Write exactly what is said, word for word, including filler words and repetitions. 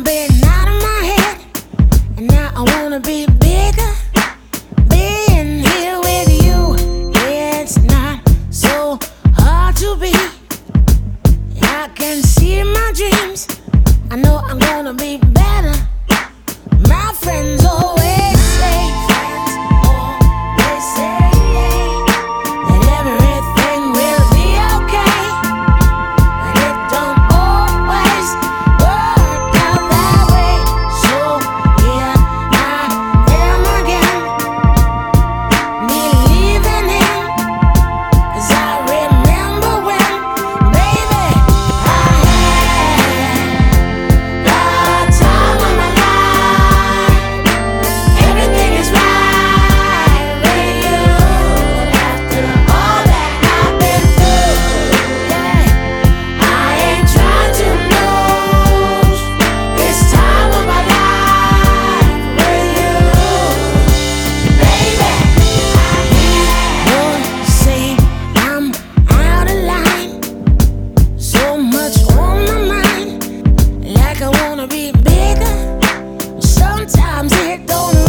I've been out of my head, and now I wanna be bigger. Being here with you, yeah, it's not so hard to be. I can see my dreams, I know I'm gonna be better. My friends always say, friends always say that everything will be okay, but it don't always work out that way. So here I am again, believing in, 'cause I remember when, baby, I had the time of my life. Everything is right with you. After all that I've been through, yeah, I ain't trying to lose this time of my life with you, baby. Lord, say I'm out of line, so much on my mind, like I wanna be bigger. Sometimes it don't